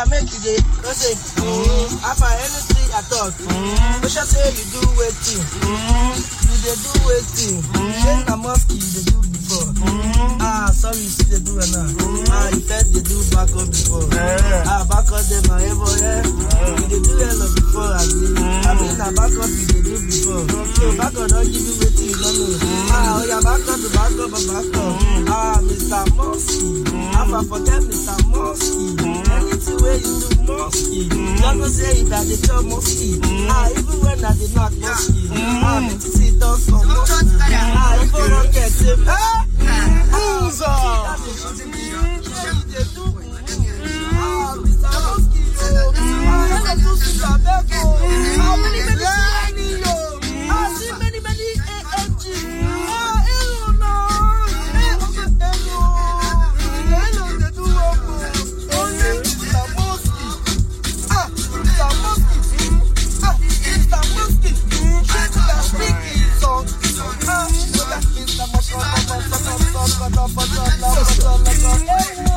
yeah, make you dey. Don't say, after anything I thought. Make sure say you do waiting. You dey do waiting. Then the mosque you dey do before. Sorry, you see they do it now. You said they do back up before. Back up them, you they do hell before. I mean, back up you they do before. So back up don't give you waiting, you don't know. Oh yeah, back up to back up, back up. Mr. Mosky. I forget Mr. Mosky. Anything where you do Mosky. Don't go say it that they tell Mosky. Even when I did not Mosky. Me to see does some Mosky. Even don't get him. Who's up? Let's go.